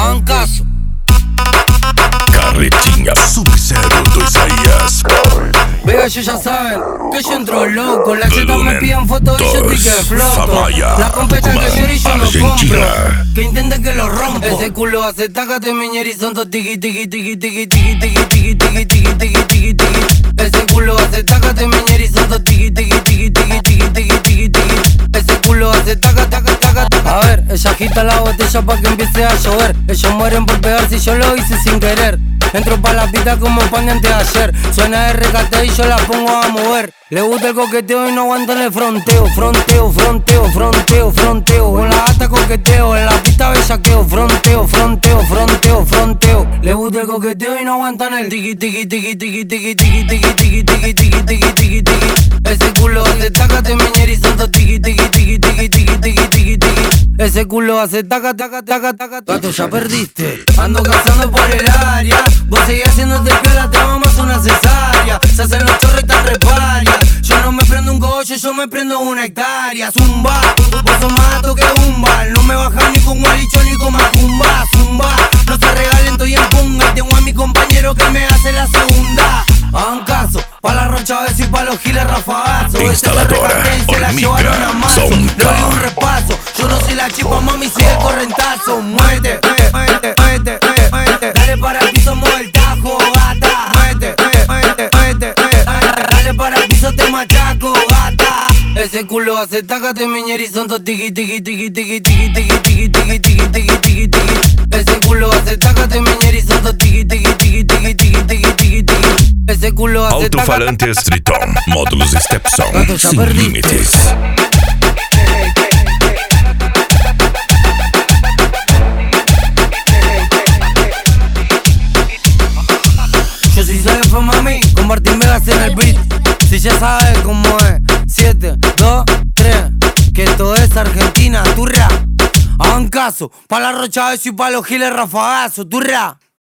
hagan caso. Carretinha Sub-Zero do Isaías. Vega, ellos ya saben que yo entro loco. La Z me piden fotos y yo estoy que floto. La competa que yo y yo no compro. Que intenten que lo rompo. Ese culo hace tácate, miñeri, son todos tiki tiki tiki tiki tiki tiki tiki tiki tiki tiki tiki tiki. Ese culo hace tácate, miñeri, son todos tiki tiki tiki tiki tiki tiki tiki tiki. Ese culo hace taca taca taca. A ver, ella agita la botella pa' que empiece a llover. Ellos mueren por pegar si yo lo hice sin querer. Entro pa' la pista como pan de antes de ayer. Suena RKT y yo la pongo a mover. Le gusta el coqueteo y no aguantan el fronteo. Fronteo, fronteo, fronteo, fronteo. Con la gata coqueteo, en la pista bellaqueo. Fronteo, fronteo, fronteo, fronteo. Le gusta el coqueteo y no aguantan el tiki tiki tiki tiki tiki tiki tiki tiki tiki tiki tiki tiki tiki. Ese culo hace tácate, miñeri, son todos tiki tiki tiki tiki tiki tiki tiki tiki. Ese culo hace taca taca taca taca. Gato, ya perdiste. Ando cazando por el área. Vos seguís haciéndote piola, te vamos a una cesárea. Se hacen los chorros y tan reparia. Yo no me prendo un coche, yo me prendo una hectárea. Zumba, vos sos más alto que un bal. No me bajas ni con gualicho ni con macumba. Zumba, no se regalen, estoy en punga. Y tengo a mi compañero que me hace la segunda. Hagan caso, pa' la Rocha Beso y pa' los giles rafagazos. Instaladora Olmica Sound. Le doy un repaso, yo no soy la chipa, mami, soy el correntazo. Muévete, muévete, muévete, muévete. Dale para el piso, mueve el tajo, gata. Muévete, muévete, muévete, muévete. Dale para el piso, te machaco, gata. Ese culo hace tácate, miñeri, son todos tiki tiki tiki tiki tiki tiki tiki tiki tiki tiki tiki tiki. Ese culo hace tácate, miñeri, son todos tiki tiki tiki tiki tiki tiki tiki tiki. Ese culo hace Alto-falantes Triton, módulos Stepson, sin límites. Yo sí soy fan, mami, con Martín Vegas en el beat. Si ya sabes cómo es, 7, 2, 3. Que esto es Argentina, turra. Hagan caso, pa' la Rocha Beso y pa' los giles rafagazos, turra.